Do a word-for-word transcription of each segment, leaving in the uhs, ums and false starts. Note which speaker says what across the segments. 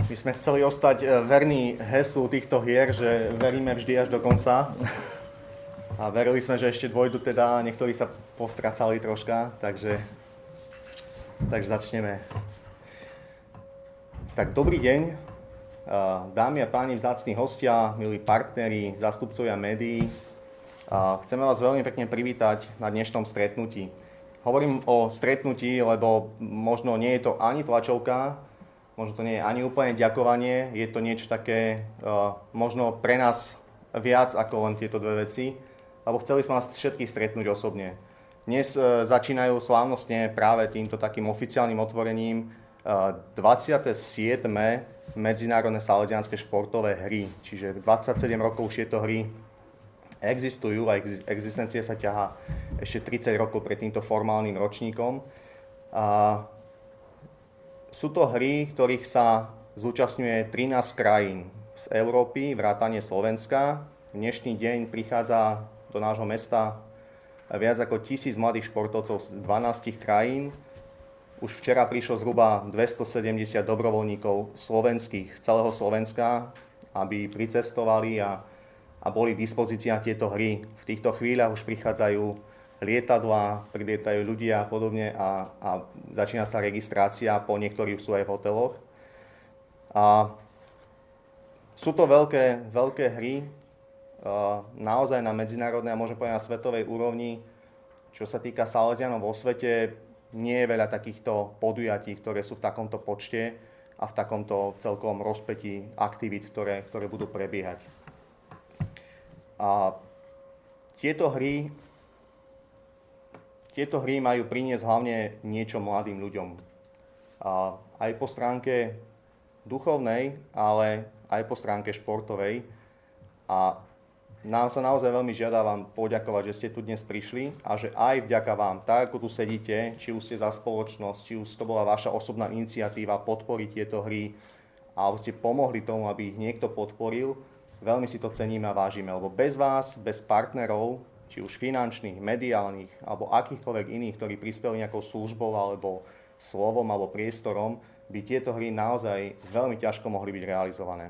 Speaker 1: My sme chceli ostať verní heslu týchto hier, že veríme vždy až do konca. A verili sme, že ešte dôjdu teda, niektorí sa postracali troška, takže, takže začneme. Tak dobrý deň, dámy a páni, vzácni hostia, milí partneri, zástupcovia médií. Chceme vás veľmi pekne privítať na dnešnom stretnutí. Hovorím o stretnutí, lebo možno nie je to ani tlačovka, možno to nie je ani úplne ďakovanie, je to niečo také možno pre nás viac ako len tieto dve veci, lebo chceli sme vás všetkých stretnúť osobne. Dnes začínajú slávnostne práve týmto takým oficiálnym otvorením dvadsiate siedme medzinárodné salesianske športové hry, čiže dvadsaťsedem rokov už tieto hry existujú a existencia sa ťahá ešte tridsať rokov pred týmto formálnym ročníkom. A sú to hry, ktorých sa zúčastňuje trinásť krajín z Európy, vrátane Slovenska. Dnešný deň prichádza do nášho mesta viac ako tisíc mladých športovcov z dvanástich krajín. Už včera prišlo zhruba dvestosedemdesiat dobrovoľníkov slovenských z celého Slovenska, aby pricestovali a, a boli k dispozícii na tieto hry. V týchto chvíľach už prichádzajú lietadlá, prilietajú ľudia a podobne a, a začína sa registrácia, po niektorých sú aj v hoteloch. A sú to veľké, veľké hry, naozaj na medzinárodnej a môžem povedať na svetovej úrovni. Čo sa týka Salesianov vo svete, nie je veľa takýchto podujatí, ktoré sú v takomto počte a v takomto celkom rozpätí aktivít, ktoré, ktoré budú prebiehať. A tieto hry Tieto hry majú priniesť hlavne niečo mladým ľuďom. A aj po stránke duchovnej, ale aj po stránke športovej. A nám sa naozaj veľmi žiada vám poďakovať, že ste tu dnes prišli a že aj vďaka vám, tak ako tu sedíte, či už ste za spoločnosť, či už to bola vaša osobná iniciatíva podporiť tieto hry, alebo ste pomohli tomu, aby ich niekto podporil, veľmi si to ceníme a vážime, lebo bez vás, bez partnerov, či už finančných, mediálnych, alebo akýchkoľvek iných, ktorí prispeli nejakou službou, alebo slovom, alebo priestorom, by tieto hry naozaj veľmi ťažko mohli byť realizované.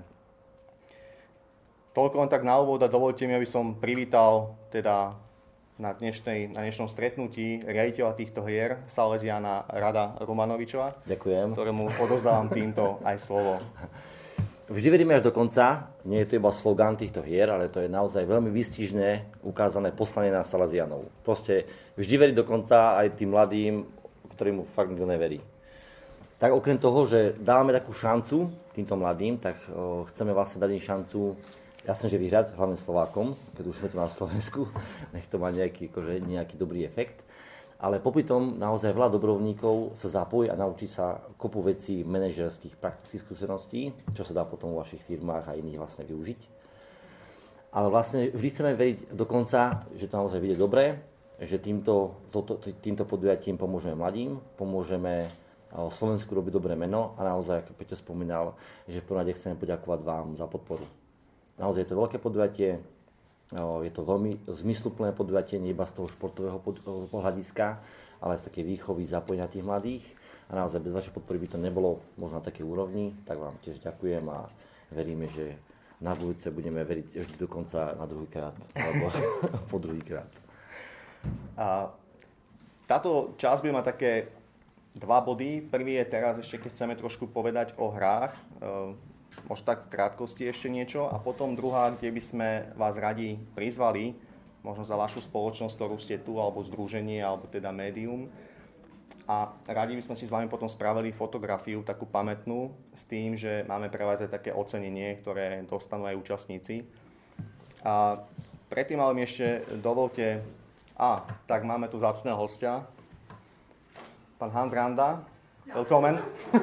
Speaker 1: Toľko len tak na úvod a dovolte mi, aby som privítal teda na, dnešnej, na dnešnom stretnutí riaditeľa týchto hier, Salesiána Rada Romanovičova.
Speaker 2: Ďakujem.
Speaker 1: Ktorému odovzdávam týmto aj slovo.
Speaker 2: Vždy veríme až do konca, nie je to iba slogán týchto hier, ale to je naozaj veľmi výstižné ukázané poslanie na Salesianov. Proste vždy veriť do konca aj tým mladým, ktorým fakt nikto neverí. Tak okrem toho, že dávame takú šancu týmto mladým, tak o, chceme vlastne dať im šancu, jasne, že vyhrať, hlavne Slovákom, keď už sme tu na Slovensku, nech to má nejaký, akože, nejaký dobrý efekt. Ale popri tom naozaj veľa dobrovoľníkov sa zapojí a naučí sa kopu vecí manažerských, praktických skúseností, čo sa dá potom vo vašich firmách a iných vlastne využiť. Ale vlastne vždy chceme veriť do konca, že to naozaj vyjde dobre, že týmto, to, týmto podujatím pomôžeme mladým, pomôžeme Slovensku robiť dobré meno a naozaj, ako Peťo spomínal, že v prvom rade chceme poďakovať vám za podporu. Naozaj je to veľké podujatie. Je to veľmi zmysluplné podujatie, nie iba z toho športového pohľadiska, ale aj z také výchovy, zapojenia tých mladých. A naozaj bez vašej podpory by to nebolo možno na takej úrovni, tak vám tiež ďakujem a veríme, že na budúce budeme veriť vždy dokonca na druhýkrát, alebo po druhýkrát.
Speaker 1: A táto časť by má také dva body. Prvý je teraz ešte, keď chceme trošku povedať o hrách. Možno tak v krátkosti ešte niečo. A potom druhá, kde by sme vás radi prizvali, možno za vašu spoločnosť, ktorú ste tu, alebo združenie, alebo teda médium. A radi by sme si s vami potom spravili fotografiu, takú pamätnú, s tým, že máme pre vás aj také ocenenie, ktoré dostanú aj účastníci. A predtým ale mi ešte dovolte... A, tak máme tu vzácneho hostia. Pán Hans Randa. Willkommen.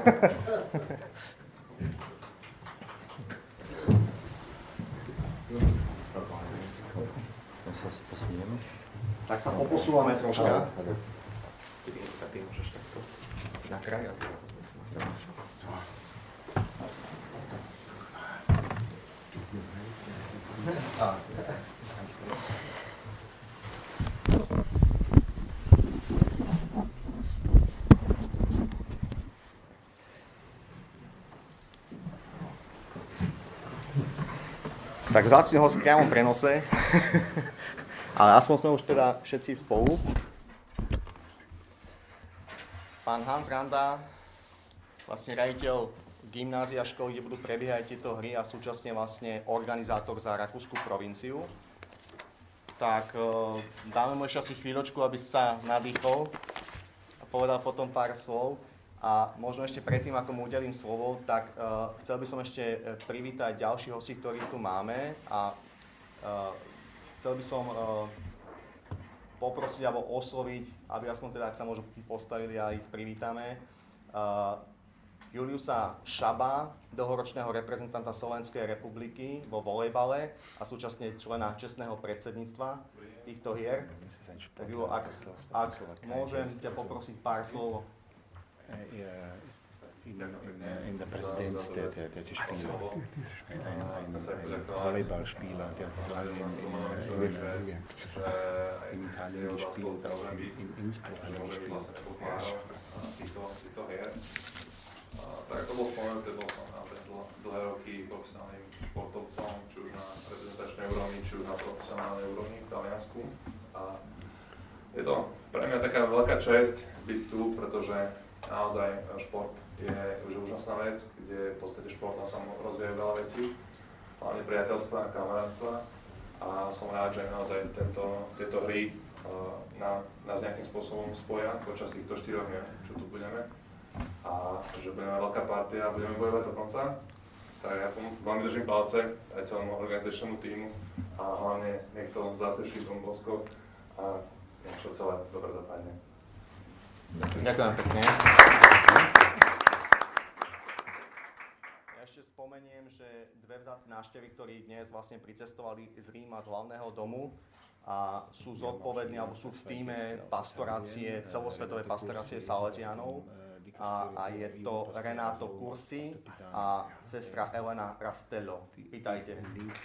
Speaker 1: Tak sa poposúvame troška. Ty môžeš takto na kraj. A, Tak vzácny host v priamom prenose, ale aspoň sme už teda všetci spolu. Pán Hans Randa, vlastne riaditeľ gymnázia školy, kde budú prebiehať tieto hry a súčasne vlastne organizátor za Rakúsku provinciu. Tak dáme mu ešte asi chvíľočku, aby sa nadýchol a povedal potom pár slov. A možno ešte predtým, ako mu udelím slovo, tak uh, chcel by som ešte privítať ďalších hostí, ktorých tu máme a uh, chcel by som uh, poprosiť alebo osloviť, aby aspoň teda, ak sa možno postavili a ich privítame, uh, Juliusa Šaba, dlhoročného reprezentanta Slovenskej republiky vo volejbale a súčasne člena čestného predsedníctva týchto hier. Tak Julo, ak, ak môžem ťa poprosiť pár slov.
Speaker 3: In, in, in der Präsident der, der, der Tischspieler, ein, ein, ein Volleyballspieler, der vor allem in, in, in, in Italien gespielt, auch in, in Innsbruck gespielt.
Speaker 4: Tak to bolo spomenuté, bol som naozaj dlhé roky profesionálnym športovcom, či už na reprezentačnej úrovni, či už na profesionálnej úrovni v Taliansku. A je to pre mňa taká veľká česť byť tu, pretože naozaj šport je už úžasná vec, kde v podstate športom sa rozvíjajú veľa vecí, hlavne priateľstva a kamarátstva. A som rád, že naozaj tento, tieto hry na, nás nejakým spôsobom spoja počas týchto štyroch dní, čo tu budeme. A že budeme veľká partia a budeme bojovať do konca. Tak ja tomu veľmi držím palce aj celému organizačnému tímu a hlavne nech to zastreší Don Bosco a nech to celé dobre dopadne.
Speaker 1: Ďakujem pekne. Ja ešte spomeniem, že dve vzácne návštevy, ktorí dnes vlastne pricestovali z Ríma z hlavného domu a sú zodpovední, alebo sú v tíme pastorácie, celosvetovej pastorácie Salesiánov. A, a je to Renato Cursi a sestra Elena Rastello. Vítajte.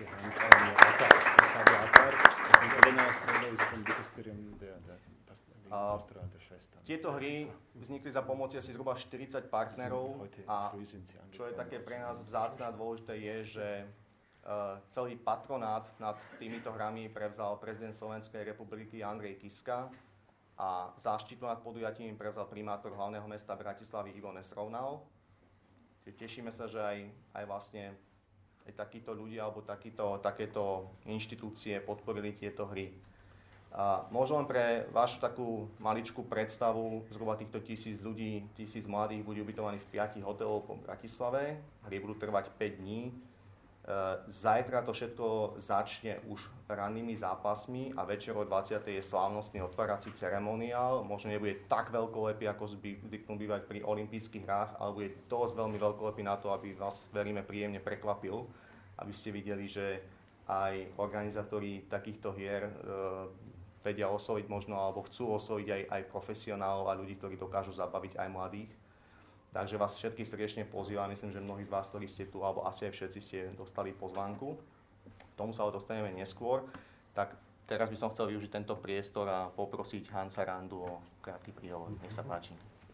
Speaker 1: Uh, tieto hry vznikli za pomoci asi zhruba štyridsať partnerov a čo je také pre nás vzácne a dôležité je, že uh, celý patronát nad týmito hrami prevzal prezident Slovenskej republiky Andrej Kiska a záštitu nad podujatím prevzal primátor hlavného mesta Bratislavy Ivo Nesrovnal. Tešíme sa, že aj, aj vlastne aj takíto ľudia alebo takýto, takéto inštitúcie podporili tieto hry. A možno len pre vašu takú maličkú predstavu, zhruba týchto tisíc ľudí, tisíc mladých budú ubytovaní v piatich hoteloch po Bratislave. Hry budú trvať päť dní. Zajtra to všetko začne už rannými zápasmi a večer o dvadsiatej je slávnostný otvárací ceremoniál. Možno nebude tak veľkolepý, ako zvyknú bývať pri olympijských hrách, ale bude dosť veľmi veľkolepý na to, aby vás, veríme, príjemne prekvapil, aby ste videli, že aj organizátori takýchto hier vedia osloviť možno, alebo chcú osloviť aj, aj profesionálov a ľudí, ktorí dokážu zabaviť aj mladých. Takže vás všetkých srdečne pozývam, myslím, že mnohí z vás, ktorí ste tu, alebo asi aj všetci ste dostali pozvánku. K tomu sa ale dostaneme neskôr. Tak teraz by som chcel využiť tento priestor a poprosiť Hansa Randu o krátky príhovor. Nech sa páči.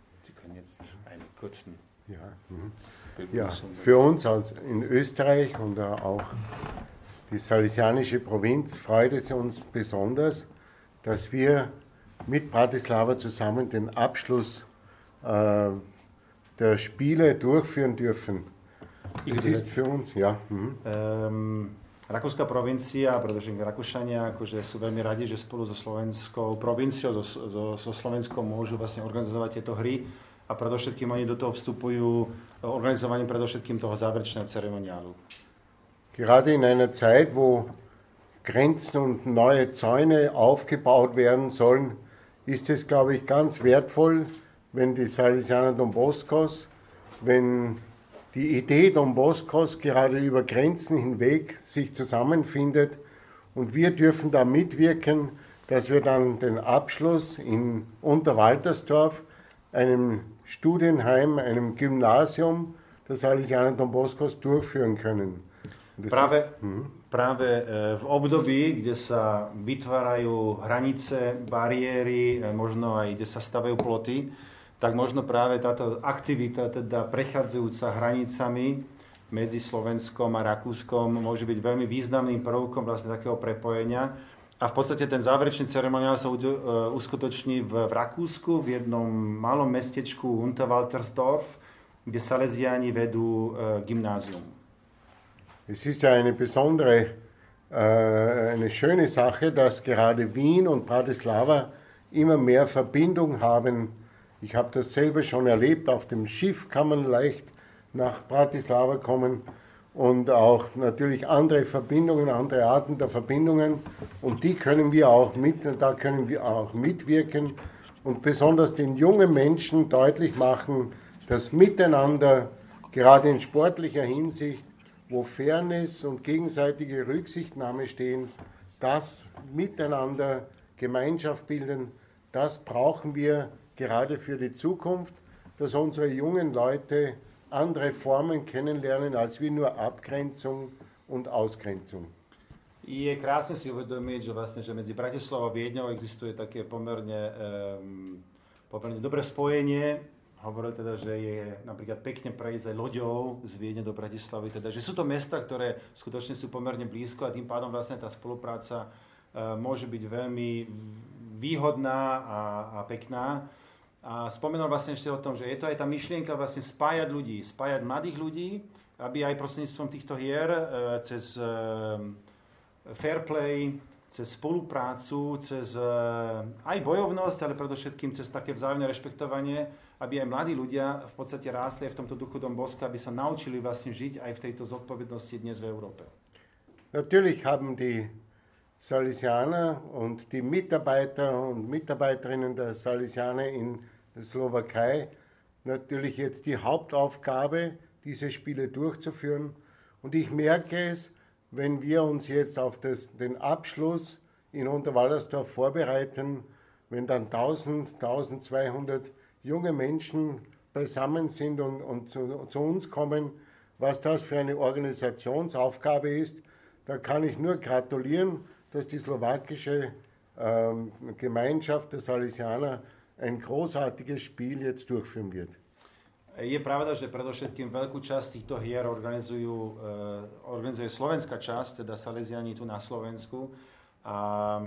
Speaker 3: Ja, ja, für uns in Österreich und auch die salesianische Provinz freut es uns besonders, dass wir mit Bratislava zusammen den Abschluss äh, der Spiele durchführen dürfen. Das ist für uns, ja. Mhm.
Speaker 5: Um, Rakúska provincia, pretože Rakúšania akože sú veľmi radi, že spolu so slovenskou provinciou, so, so, so Slovenskou môžu vlastne organizovať tieto hry a predovšetkým oni do toho vstupujú organizovaním predovšetkým toho záverečného ceremoniálu.
Speaker 3: Gerade in einer Zeit, wo Grenzen und neue Zäune aufgebaut werden sollen, ist es, glaube ich, ganz wertvoll, wenn die Salesianer Don Boscos, wenn die Idee Don Boscos gerade über Grenzen hinweg sich zusammenfindet und wir dürfen da mitwirken, dass wir dann den Abschluss in Unterwaltersdorf, einem Studienheim, einem Gymnasium der Salesianer Don Boscos durchführen können.
Speaker 5: Práve, práve v období, kde sa vytvárajú hranice, bariéry, možno aj kde sa stavajú ploty, tak možno práve táto aktivita, teda prechádzajúca hranicami, medzi Slovenskom a Rakúskom môže byť veľmi významným prvkom vlastne takého prepojenia. A v podstate ten záverečný ceremoniál sa uskutoční v, v Rakúsku, v jednom malom mestečku Unterwaltersdorf, kde Salesiáni vedú uh, gymnázium.
Speaker 3: Es ist ja eine besondere, äh, eine schöne Sache, dass gerade Wien und Bratislava immer mehr Verbindung haben. Ich habe das selber schon erlebt, auf dem Schiff kann man leicht nach Bratislava kommen und auch natürlich andere Verbindungen, andere Arten der Verbindungen und die können wir auch mit, da können wir auch mitwirken und besonders den jungen Menschen deutlich machen, dass Miteinander, gerade in sportlicher Hinsicht, wo Fairness und gegenseitige Rücksichtnahme stehen, das Miteinander Gemeinschaft bilden, das brauchen wir gerade für die Zukunft, dass unsere jungen Leute andere Formen kennenlernen, als wie nur Abgrenzung und Ausgrenzung.
Speaker 5: Je krásne si uvedomiť, že vlastne, že medzi Bratislavou a Viedňou existuje také pomerne, um, pomerne dobré spojenie. Hovoril teda, že je napríklad pekne prejsť aj loďou z Viedne do Bratislavy, teda, že sú to mesta, ktoré skutočne sú pomerne blízko a tým pádom vlastne tá spolupráca uh, môže byť veľmi výhodná a, a pekná. A spomenul vlastne ešte o tom, že je to aj tá myšlienka vlastne spájať ľudí, spájať mladých ľudí, aby aj prostredníctvom týchto hier e, cez e, fair play, cez spoluprácu, cez e, aj bojovnosť, ale predovšetkým cez také vzájomné rešpektovanie, aby aj mladí ľudia v podstate rástli v tomto duchu Don Bosca, aby sa naučili vlastne žiť aj v tejto zodpovednosti dnes v Európe.
Speaker 3: Natürlich haben die Salesianer und die Mitarbeiter und Mitarbeiterinnen der Salesianer in der Slowakei natürlich jetzt die Hauptaufgabe, diese Spiele durchzuführen. Und ich merke es, wenn wir uns jetzt auf das, den Abschluss in Unterwallersdorf vorbereiten, wenn dann tausend, tausendzweihundert junge Menschen beisammen sind und, und zu, zu uns kommen, was das für eine Organisationsaufgabe ist, da kann ich nur gratulieren, dass die slowakische ähm, Gemeinschaft der Salesianer ein großartiges Spiel jetzt durchführen wird.
Speaker 5: Je pravda, že predovšetkým veľkú časť týchto hier organizujú, uh, organizuje slovenská časť, teda Salesiani tu na Slovensku. A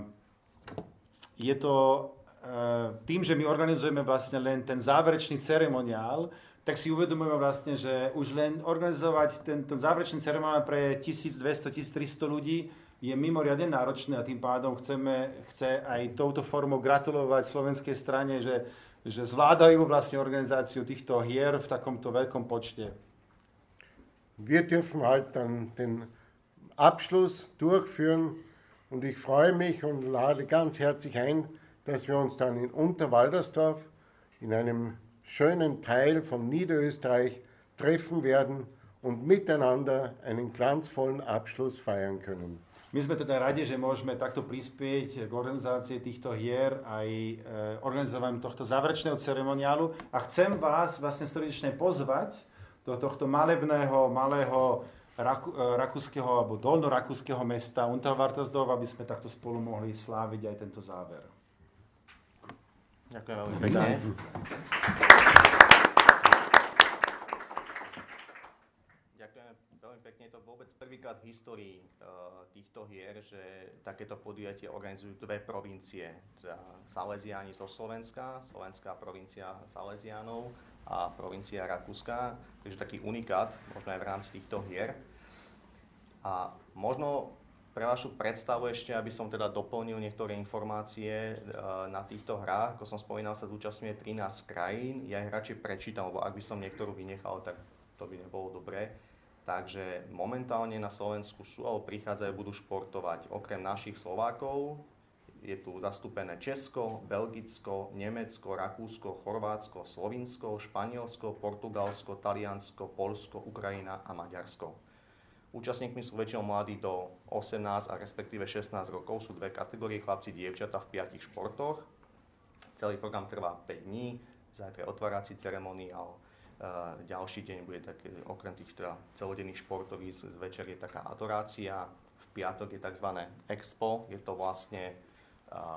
Speaker 5: je to uh, tým, že my organizujeme vlastne len ten záverečný ceremoniál, tak si uvedomujeme vlastne, že už len organizovať ten, ten záverečný ceremoniál pre tisícdvesto až tisíctristo ľudí je mimoriadne náročné a tým pádom chceme, chce aj touto formou gratulovať slovenskej strane, že, že zvládajú vlastne organizáciu týchto hier v takomto veľkom počte.
Speaker 3: Wir dürfen halt dann den Abschluss durchführen und ich freue mich und lade ganz herzlich ein, dass wir uns dann in Unterwaldersdorf in einem schönen Teil von Niederösterreich treffen werden und miteinander einen glanzvollen Abschluss feiern können.
Speaker 5: My sme teda radi, že môžeme takto prispieť k organizácii týchto hier aj e, organizovaním tohto záverečného ceremoniálu a chcem vás vlastne srdečne pozvať do tohto malebného, malého raku, e, rakúskeho alebo dolnorakúskeho mesta Unterwaltersdorf, aby sme takto spolu mohli sláviť aj tento záver.
Speaker 1: Ďakujem veľmi pekne. Veľmi pekne, je to vôbec prvýkrát v histórii uh, týchto hier, že takéto podujatie organizujú dve provincie. Teda Salesiáni zo Slovenska, slovenská provincia Salesiánov a provincia Rakúska. Takže taký unikát, možno aj v rámci týchto hier. A možno pre vašu predstavu ešte, aby som teda doplnil niektoré informácie uh, na týchto hrách. Ako som spomínal, sa zúčastňuje trinásť krajín. Ja ich radšej prečítam, lebo ak by som niektorú vynechal, tak to by nebolo dobré. Takže momentálne na Slovensku sú alebo prichádzajú, budú športovať okrem našich Slovákov. Je tu zastúpené Česko, Belgicko, Nemecko, Rakúsko, Chorvátsko, Slovinsko, Španielsko, Portugalsko, Taliansko, Poľsko, Ukrajina a Maďarsko. Účastníkmi sú väčšinou mladí do osemnásť a respektíve šestnásť rokov. Sú dve kategórie, chlapci, dievčatá v piatich športoch. Celý program trvá päť dní. Zajtra je otvárací ceremoniál. Uh, ďalší deň bude také, okrem tých teda celodenných športových, večer je taká adorácia, v piatok je tzv. Expo, je to vlastne uh,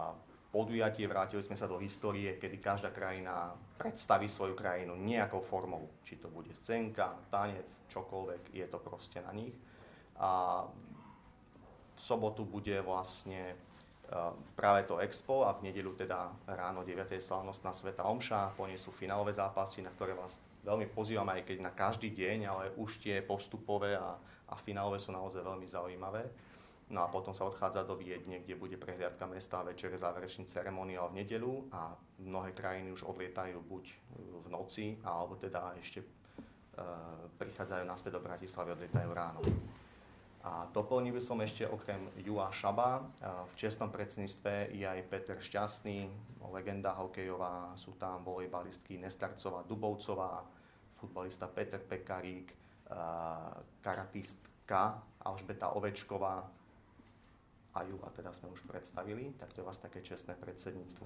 Speaker 1: podujatie, vrátili sme sa do histórie, kedy každá krajina predstaví svoju krajinu nejakou formou. Či to bude scénka, tanec, čokoľvek, je to proste na nich. A v sobotu bude vlastne uh, práve to expo a v nedeľu teda ráno deviatej slávnostná svätá omša, po nej sú finálové zápasy, na ktoré vás veľmi pozývam, aj keď na každý deň, ale už tie postupové a, a finálové sú naozaj veľmi zaujímavé. No a potom sa odchádza do Viedne, kde bude prehliadka mesta a večer záverečný ceremoniál v nedeľu a mnohé krajiny už odlietajú buď v noci, alebo teda ešte e, prichádzajú naspäť do Bratislavy, odlietajú ráno. A doplnil by som ešte okrem Jula Šaba, v čestnom predsedníctve je aj Peter Šťastný, legenda hokejová, sú tam volejbalistky Nestarcová, Dubovcová, futbalista Peter Pekarík, karatistka Alžbeta Ovečková a Jula teda sme už predstavili, tak to je vlastne také čestné predsedníctvo.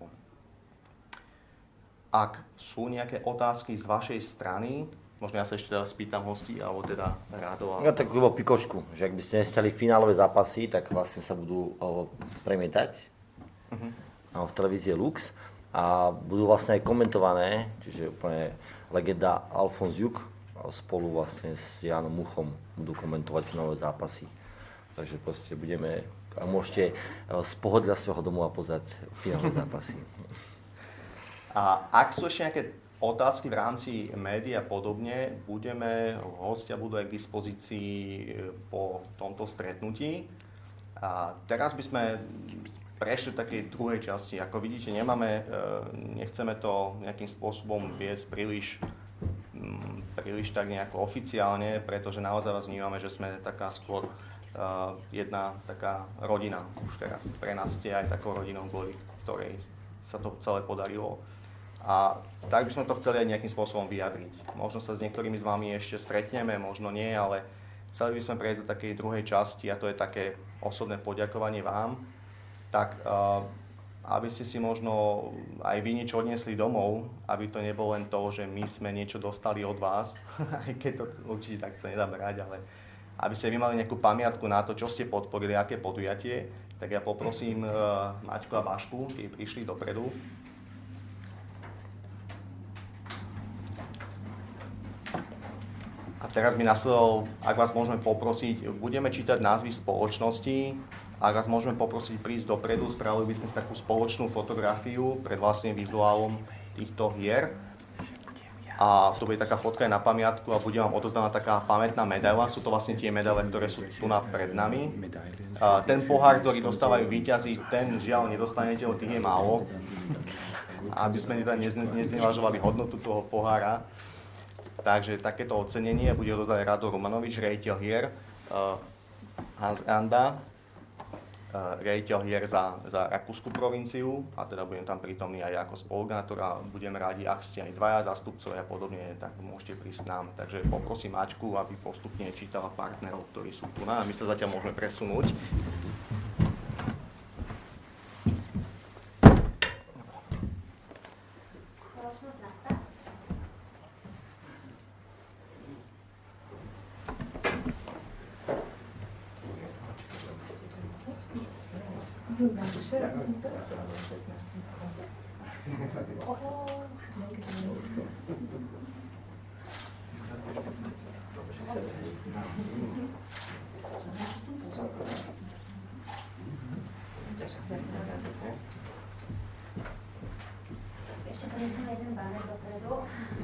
Speaker 1: Ak sú nejaké otázky z vašej strany, možno ja sa ešte teda spýtam hostí, alebo teda Rádo. Ale...
Speaker 2: Ja tak iba pikošku, že ak by ste nestali finálové zápasy, tak vlastne sa budú o, premietať uh-huh. v televízie Lux a budú vlastne aj komentované, čiže úplne legenda Alfons Juk spolu vlastne s Jánom Muchom budú komentovať finálové zápasy. Takže proste budeme, a môžete z pohodlia svojho domova pozerať finálové zápasy.
Speaker 1: A ak sú ešte nejaké otázky v rámci médií a podobne, budeme, hostia budú aj k dispozícii po tomto stretnutí. A teraz by sme prešli v takej druhej časti. Ako vidíte, nemáme, nechceme to nejakým spôsobom viesť príliš, príliš tak nejako oficiálne, pretože naozaj vás vnímame, že sme taká skôr jedna taká rodina už teraz. Pre nás ste aj takou rodinou, kvôli ktorej sa to celé podarilo. A tak by sme to chceli aj nejakým spôsobom vyjadriť. Možno sa s niektorými z vami ešte stretneme, možno nie, ale chceli by sme prejsť do takej druhej časti a to je také osobné poďakovanie vám. Tak uh, aby ste si možno aj vy niečo odniesli domov, aby to nebolo len to, že my sme niečo dostali od vás, aj keď to určite tak sa nedá brať, ale aby ste vy mali nejakú pamiatku na to, čo ste podporili, aké podujatie, tak ja poprosím uh, Maťku a Vašku, keď prišli dopredu. A teraz by nasledoval, ak vás môžeme poprosiť, budeme čítať názvy spoločností, ak vás môžeme poprosiť prísť dopredu, spravili by sme si takú spoločnú fotografiu pred vlastným vizuálom týchto hier. A to bude taká fotka aj na pamiatku a bude vám odozdaná taká pamätná medaila. Sú to vlastne tie medaile, ktoré sú tu pred nami. A ten pohár, ktorý dostávajú víťazi, ten žiaľ nedostanete, lebo tých je málo. Aby sme neznevažovali hodnotu toho pohára. Takže takéto ocenenie bude odozdať Rado Romanovič, riaditeľ hier, Hans Randa, riaditeľ hier za, za Rakúsku provinciu, a teda budem tam prítomný aj ako spoluorganizátor a budeme rádi, ak ste aj dvaja zástupcovia a podobne, tak môžete prísť nám. Takže poprosím Mačku, aby postupne čítala partnerov, ktorí sú tu na, a my sa zatiaľ môžeme presunúť.
Speaker 6: Ešte prinesem jeden banner dopredu.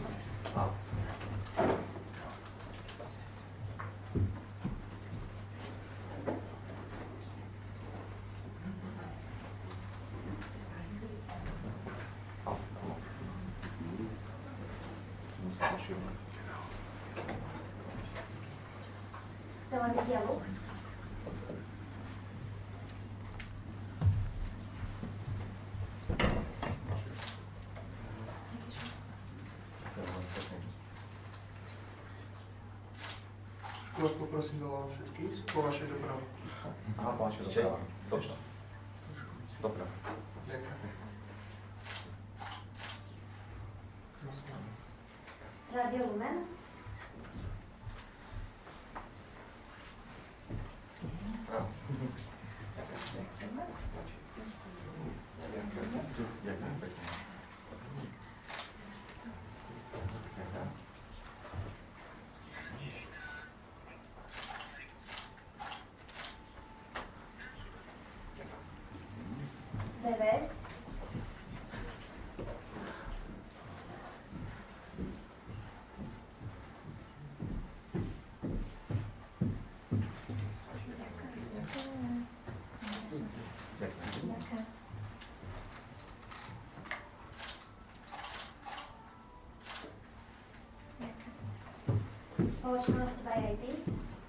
Speaker 6: Televízia Lux.
Speaker 7: Vás poprosím doľava všetkých, po vašej doprave.
Speaker 1: Aha, po vašej doprave. Dobre. Dobre.
Speaker 7: Ďakujem.
Speaker 6: Rádio Lumen. spoločnosť vé í té.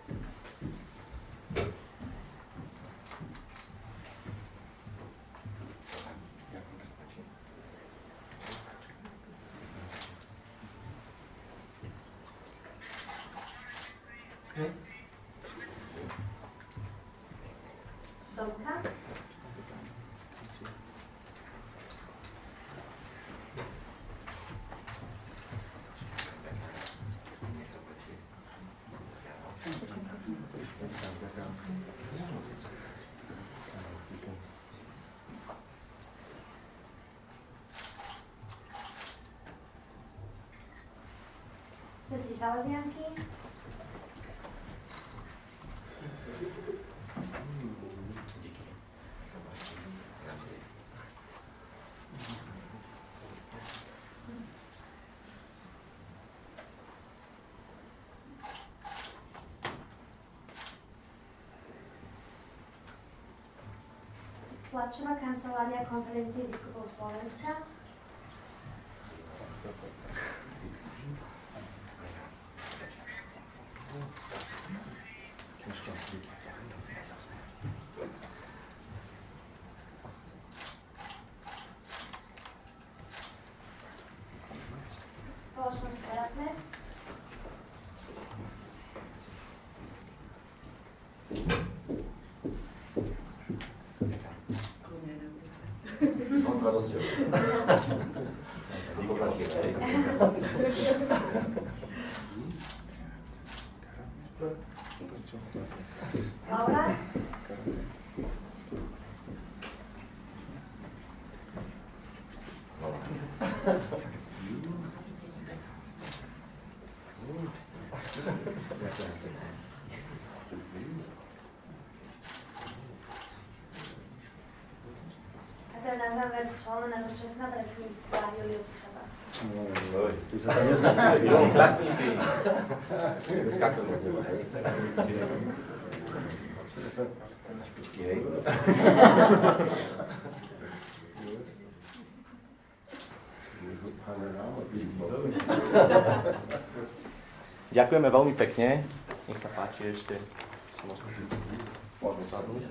Speaker 6: Domka. Sestry Salesianky. Tlačová kancelária Konferencie biskupov Slovenska. Spoločnosť Eratnet.
Speaker 2: Som radosťou.
Speaker 6: Laura. A teda na záver člen na dočasná predsedníctva Julius Šaba.
Speaker 1: Už sa tam nezmestili. Jo, kľakni si. Skakal na teba, hej. Na špičky, hej. Ďakujeme veľmi pekne. Nech sa páči ešte. Môžeme sadnúť.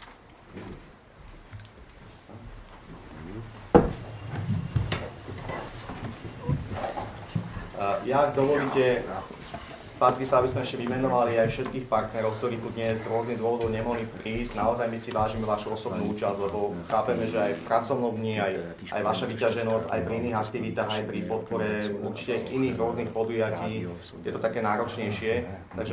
Speaker 1: Ja, ak dovolíte, patrí sa, aby sme ešte vymenovali aj všetkých partnerov, ktorí tu dnes z rôznych dôvodov nemohli prísť. Naozaj my si vážime vašu osobnú účasť, lebo chápeme, že aj v pracovnom dni, aj, aj vaša vyťaženosť, aj pri iných aktivitách, aj pri podpore určite iných rôznych podujatí je to také náročnejšie. Takže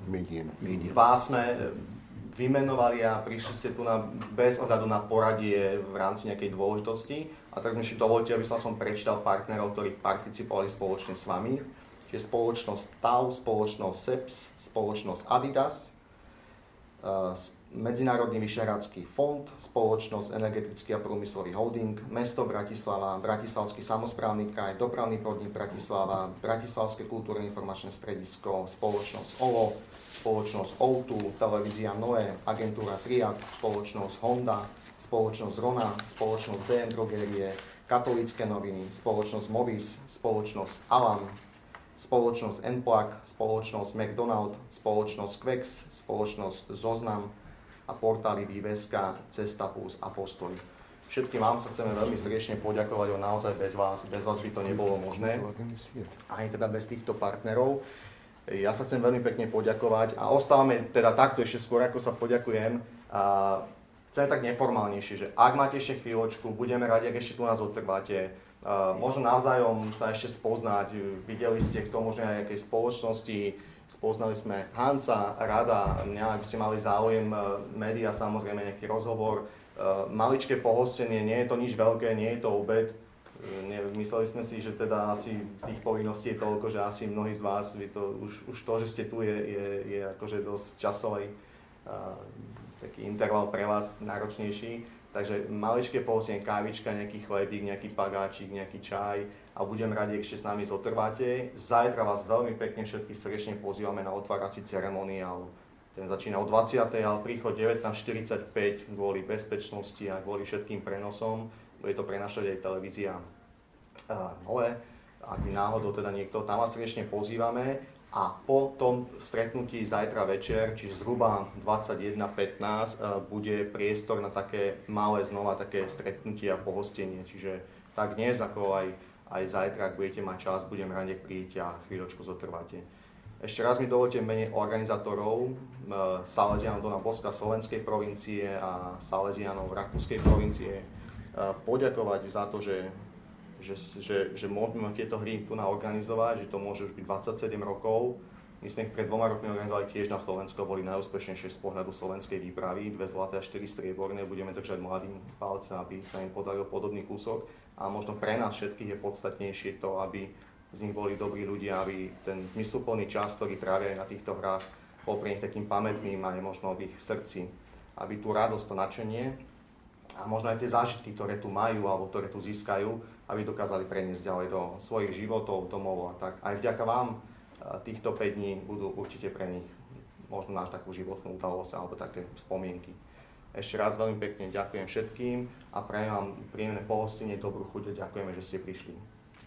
Speaker 1: vás sme vymenovali a prišli ste tu na, bez ohľadu na poradie v rámci nejakej dôležitosti. A tak mi si dovolte, aby som prečítal partnerov, ktorí participovali spoločne s vami. Čiže spoločnosť té á u, spoločnosť es é pé es, spoločnosť Adidas, Medzinárodný vyšehradský fond, spoločnosť Energetický a priemyslový holding, mesto Bratislava, Bratislavský samosprávny kraj, dopravný podnik Bratislava, Bratislavské kultúrne informačné stredisko, spoločnosť ó el ó, spoločnosť ó dva, televízia Noé, agentúra Triad, spoločnosť Honda, spoločnosť Rona, spoločnosť bé em Drogérie, Katolícke noviny, spoločnosť Movis, spoločnosť Alan, spoločnosť Enplak, spoločnosť McDonald, spoločnosť Quex, spoločnosť Zoznam a portály Výveska, Cesta plus Apostoli. Všetkým vám sa chceme veľmi srdečne poďakovať, o naozaj bez vás, bez vás by to nebolo možné. Ani teda bez týchto partnerov. Ja sa chcem veľmi pekne poďakovať a ostávame teda takto ešte skôr, ako sa poďakujem. A chcem tak neformálnejšie, že ak máte ešte chvíľočku, budeme radi, ak ešte tu nás odtrváte. Uh, možno navzájom sa ešte spoznať, videli ste k tomu možno aj nejakej spoločnosti, spoznali sme Hansa, Rada, mňa, ak ste mali záujem, uh, média, samozrejme nejaký rozhovor, uh, maličké pohostenie, nie je to nič veľké, nie je to obed, uh, nie, mysleli sme si, že teda asi tých povinností je toľko, že asi mnohí z vás, vy to, už, už to, že ste tu, je, je, je akože dosť časový uh, taký interval pre vás náročnejší. Takže maličké pohostenie, kávička, nejaký chlebík, nejaký pagáčik, nejaký čaj a budem radi, ak ešte s nami zotrváte. Zajtra vás veľmi pekne všetkých srdečne pozývame na otvárací ceremoniál. Ten začína o dvadsiatej, ale príchod devätnásť štyridsaťpäť kvôli bezpečnosti a kvôli všetkým prenosom. Bude to prenašať aj televízia Nové. Ak by náhodou teda niekto, tam vás srdečne pozývame. A po tom stretnutí zajtra večer, čiže zhruba dvadsaťjeden pätnásť, bude priestor na také malé znova také stretnutie a pohostenie. Čiže tak dnes, ako aj, aj zajtra, ak budete mať čas, budem rád, nech prídete a chvíľočku zotrváte. Ešte raz mi dovolte v mene organizátorov Salesianov Dona Boska slovenskej provincie a Salesianov Rakúskej provincie poďakovať za to, že Že, že, že môžeme tieto hry tu naorganizovať, že to môže už byť dvadsaťsedem rokov. My sme ich pred dvoma rokmi organizovali tiež na Slovensku, boli najúspešnejšie z pohľadu slovenskej výpravy, dve zlaté a štyri strieborné. Budeme držať mladým palcem, aby sa im podaril podobný kúsok. A možno pre nás všetkých je podstatnejšie to, aby z nich boli dobrí ľudia, aby ten zmysluplný čas, ktorý trávia aj na týchto hrách, bol pre nich takým pamätným aj možno v ich srdci. Aby tú radosť, to nadšenie a možno aj tie zážitky, ktoré tu majú alebo ktoré tu získajú, aby dokázali preniesť ďalej do svojich životov, domov a tak. Aj vďaka vám týchto päť dní budú určite pre nich možno náš takú životnú udalosť alebo také spomienky. Ešte raz veľmi pekne ďakujem všetkým a prajem vám príjemné pohostenie, dobrú chuť a ďakujeme, že ste prišli.